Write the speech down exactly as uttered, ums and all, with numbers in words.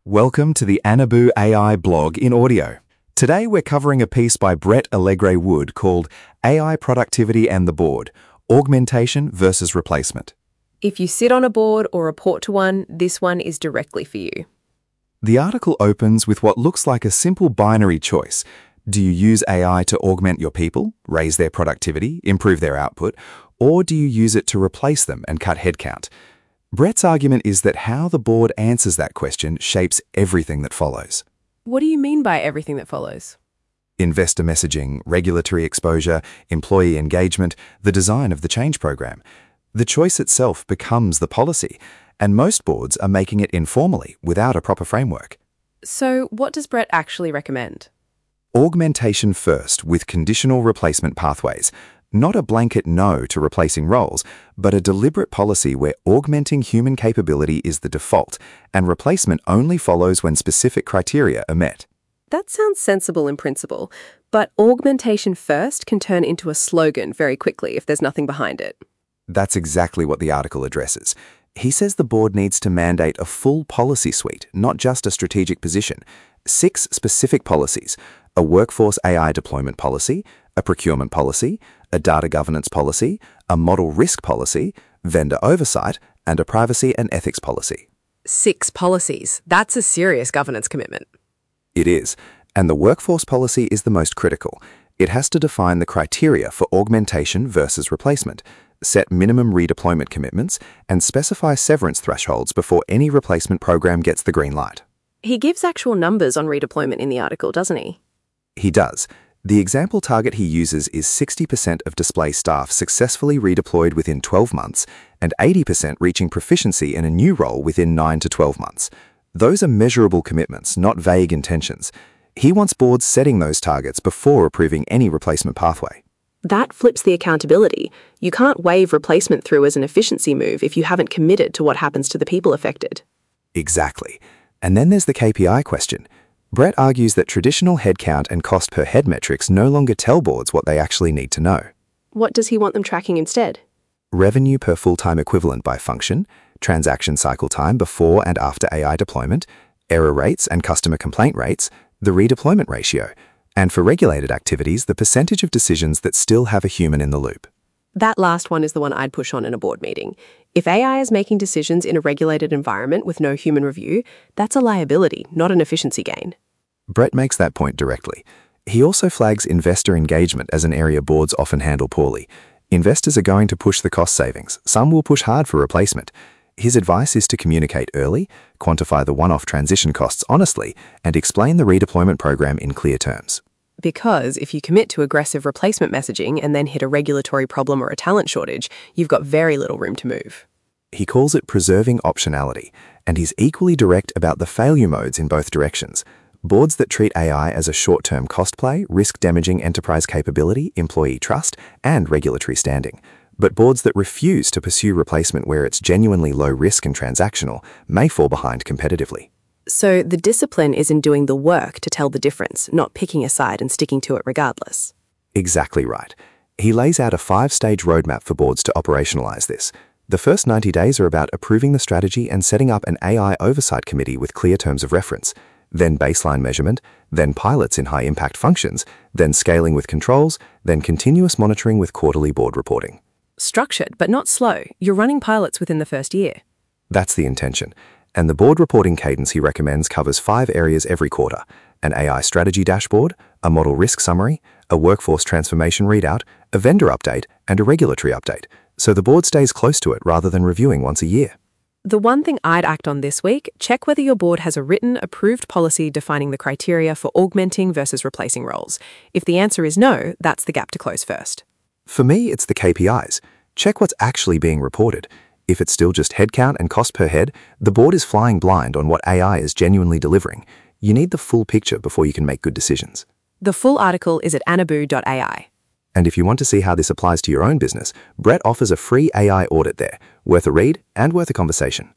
Welcome to the Anabu A I blog in audio. Today we're covering a piece by Brett Allegre Wood called A I Productivity and the Board, Augmentation versus Replacement. If you sit on a board or report to one, this one is directly for you. The article opens with what looks like a simple binary choice. Do you use A I to augment your people, raise their productivity, improve their output, or do you use it to replace them and cut headcount? Brett's argument is that how the board answers that question shapes everything that follows. What do you mean by everything that follows? Investor messaging, regulatory exposure, employee engagement, the design of the change program. The choice itself becomes the policy, and most boards are making it informally without a proper framework. So what does Brett actually recommend? Augmentation first with conditional replacement pathways. Not a blanket no to replacing roles, but a deliberate policy where augmenting human capability is the default and replacement only follows when specific criteria are met. That sounds sensible in principle, but augmentation first can turn into a slogan very quickly if there's nothing behind it. That's exactly what the article addresses. He says the board needs to mandate a full policy suite, not just a strategic position. Six specific policies: a workforce A I deployment policy, a procurement policy, a data governance policy, a model risk policy, vendor oversight, and a privacy and ethics policy. Six policies. That's a serious governance commitment. It is, and the workforce policy is the most critical. It has to define the criteria for augmentation versus replacement, set minimum redeployment commitments, and specify severance thresholds before any replacement program gets the green light. He gives actual numbers on redeployment in the article, doesn't he? He does. The example target he uses is sixty percent of display staff successfully redeployed within twelve months and eighty percent reaching proficiency in a new role within nine to twelve months. Those are measurable commitments, not vague intentions. He wants boards setting those targets before approving any replacement pathway. That flips the accountability. You can't wave replacement through as an efficiency move if you haven't committed to what happens to the people affected. Exactly. And then there's the K P I question. Brett argues that traditional headcount and cost per head metrics no longer tell boards what they actually need to know. What does he want them tracking instead? Revenue per full-time equivalent by function, transaction cycle time before and after A I deployment, error rates and customer complaint rates, the redeployment ratio, and for regulated activities, the percentage of decisions that still have a human in the loop. That last one is the one I'd push on in a board meeting. If A I is making decisions in a regulated environment with no human review, that's a liability, not an efficiency gain. Brett makes that point directly. He also flags investor engagement as an area boards often handle poorly. Investors are going to push the cost savings. Some will push hard for replacement. His advice is to communicate early, quantify the one-off transition costs honestly, and explain the redeployment program in clear terms. Because if you commit to aggressive replacement messaging and then hit a regulatory problem or a talent shortage, you've got very little room to move. He calls it preserving optionality, and he's equally direct about the failure modes in both directions. Boards that treat A I as a short-term cost play risk damaging enterprise capability, employee trust, and regulatory standing. But boards that refuse to pursue replacement where it's genuinely low risk and transactional may fall behind competitively. So the discipline is in doing the work to tell the difference, not picking a side and sticking to it regardless. Exactly right. He lays out a five-stage roadmap for boards to operationalize this. The first ninety days are about approving the strategy and setting up an A I oversight committee with clear terms of reference, then baseline measurement, then pilots in high-impact functions, then scaling with controls, then continuous monitoring with quarterly board reporting. Structured, but not slow. You're running pilots within the first year. That's the intention. And the board reporting cadence he recommends covers five areas every quarter: an A I strategy dashboard, a model risk summary, a workforce transformation readout, a vendor update, and a regulatory update, so the board stays close to it rather than reviewing once a year. The one thing I'd act on this week, check whether your board has a written, approved policy defining the criteria for augmenting versus replacing roles. If the answer is no, that's the gap to close first. For me, it's the K P Is. Check what's actually being reported. If it's still just headcount and cost per head, the board is flying blind on what A I is genuinely delivering. You need the full picture before you can make good decisions. The full article is at anabu dot A I. And if you want to see how this applies to your own business, Brett offers a free A I audit there, worth a read and worth a conversation.